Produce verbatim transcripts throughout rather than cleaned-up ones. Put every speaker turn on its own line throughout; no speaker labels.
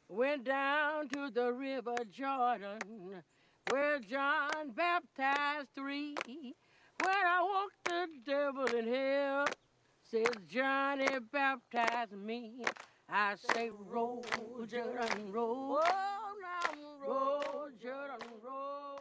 went down to the river Jordan, where John baptized three. When I walked the devil in hell, says Johnny baptized me. I say, roll, Jordan, roll. Oh, now roll, Jordan, roll.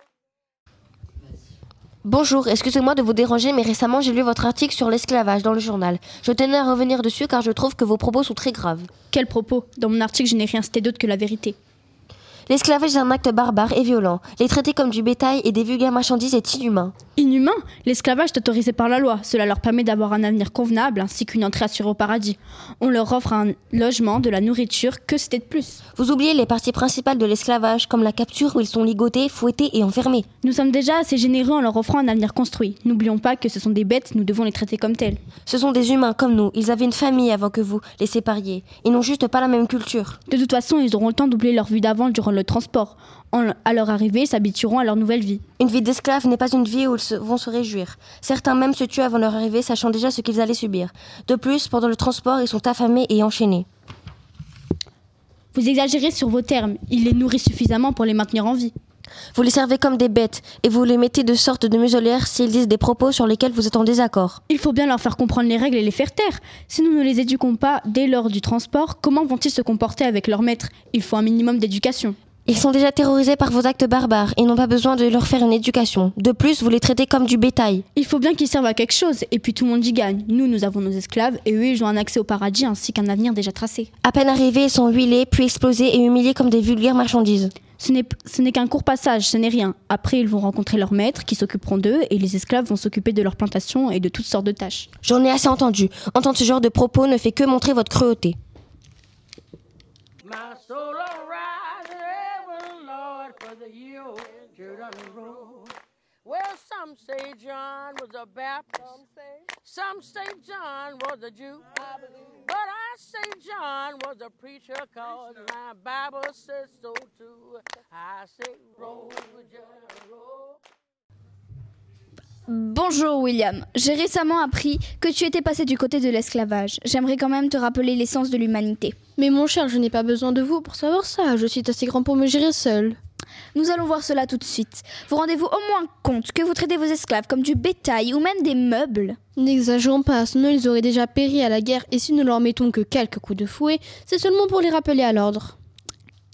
Bonjour, excusez-moi de vous déranger, mais récemment j'ai lu votre article sur l'esclavage dans le journal. Je tenais à revenir dessus car je trouve que vos propos sont très graves.
Quels propos ? Dans mon article, je n'ai rien cité d'autre que la vérité.
L'esclavage est un acte barbare et violent. Les traiter comme du bétail et des vulgaires marchandises est inhumain.
Inhumain ? L'esclavage est autorisé par la loi. Cela leur permet d'avoir un avenir convenable ainsi qu'une entrée assurée au paradis. On leur offre un logement, de la nourriture, que c'était de plus ?
Vous oubliez les parties principales de l'esclavage, comme la capture où ils sont ligotés, fouettés et enfermés.
Nous sommes déjà assez généreux en leur offrant un avenir construit. N'oublions pas que ce sont des bêtes, nous devons les traiter comme tels.
Ce sont des humains comme nous. Ils avaient une famille avant que vous les sépariez. Ils n'ont juste pas la même culture.
De toute façon, ils auront le temps d'oublier leur vie d'avant durant le transport. En, à leur arrivée, ils s'habitueront à leur nouvelle vie.
Une vie d'esclave n'est pas une vie où ils se, vont se réjouir. Certains même se tuent avant leur arrivée, sachant déjà ce qu'ils allaient subir. De plus, pendant le transport, ils sont affamés et enchaînés.
Vous exagérez sur vos termes. Ils les nourrissent suffisamment pour les maintenir en vie.
Vous les servez comme des bêtes et vous les mettez de sorte de muselières s'ils disent des propos sur lesquels vous êtes en désaccord.
Il faut bien leur faire comprendre les règles et les faire taire. Si nous ne les éduquons pas dès lors du transport, comment vont-ils se comporter avec leur maître ? Il faut un minimum d'éducation.
Ils sont déjà terrorisés par vos actes barbares et n'ont pas besoin de leur faire une éducation. De plus, vous les traitez comme du bétail.
Il faut bien qu'ils servent à quelque chose, et puis tout le monde y gagne. Nous, nous avons nos esclaves, et eux, ils ont un accès au paradis ainsi qu'un avenir déjà tracé.
À peine arrivés, ils sont huilés, puis explosés et humiliés comme des vulgaires marchandises.
Ce n'est, ce n'est qu'un court passage, ce n'est rien. Après, ils vont rencontrer leurs maîtres qui s'occuperont d'eux, et les esclaves vont s'occuper de leurs plantations et de toutes sortes de tâches.
J'en ai assez entendu. Entendre ce genre de propos ne fait que montrer votre cruauté.
My soul arise ever, Lord, for the year old Jordan road. Well, some say John was a Baptist, some say John was a Jew, but I say John was a preacher, cause my Bible says so too. I say roll, Jordan roll.
Bonjour William, j'ai récemment appris que tu étais passé du côté de l'esclavage. J'aimerais quand même te rappeler l'essence de l'humanité.
Mais mon cher, je n'ai pas besoin de vous pour savoir ça. Je suis assez grand pour me gérer seul.
Nous allons voir cela tout de suite. Vous rendez-vous au moins compte que vous traitez vos esclaves comme du bétail ou même des meubles ?
N'exagérons pas, sinon ils auraient déjà péri à la guerre et si nous leur mettons que quelques coups de fouet, c'est seulement pour les rappeler à l'ordre.
Quelques ?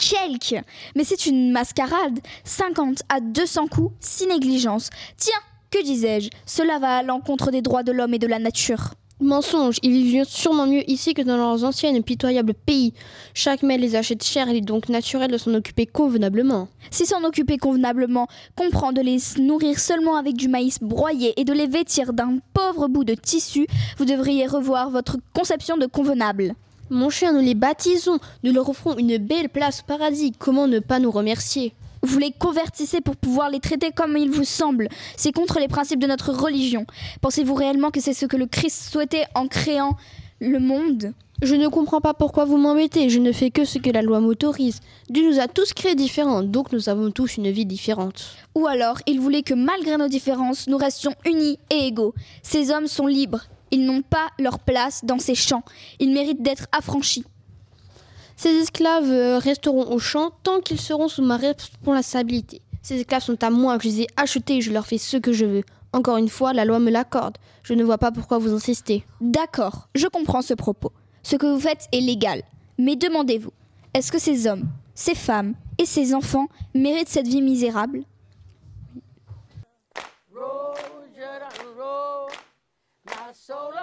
Mais c'est une mascarade. cinquante à deux cents coups, si négligence. Tiens, que disais-je ? Cela va à l'encontre des droits de l'homme et de la nature.
Mensonge, ils vivent sûrement mieux ici que dans leurs anciens et pitoyables pays. Chaque mets les achète cher, il est donc naturel de s'en occuper convenablement.
Si s'en occuper convenablement comprend de les nourrir seulement avec du maïs broyé et de les vêtir d'un pauvre bout de tissu, vous devriez revoir votre conception de convenable.
Mon cher, nous les baptisons, nous leur offrons une belle place au paradis, comment ne pas nous remercier ?
Vous les convertissez pour pouvoir les traiter comme il vous semble. C'est contre les principes de notre religion. Pensez-vous réellement que c'est ce que le Christ souhaitait en créant le monde ?
Je ne comprends pas pourquoi vous m'embêtez. Je ne fais que ce que la loi m'autorise. Dieu nous a tous créés différents, donc nous avons tous une vie différente.
Ou alors, il voulait que malgré nos différences, nous restions unis et égaux. Ces hommes sont libres. Ils n'ont pas leur place dans ces champs. Ils méritent d'être affranchis.
Ces esclaves resteront au champ tant qu'ils seront sous ma responsabilité. Ces esclaves sont à moi, je les ai achetés et je leur fais ce que je veux. Encore une fois, la loi me l'accorde. Je ne vois pas pourquoi vous insistez.
D'accord, je comprends ce propos. Ce que vous faites est légal. Mais demandez-vous, est-ce que ces hommes, ces femmes et ces enfants méritent cette vie misérable ?
Roll, Jordan roll, my soul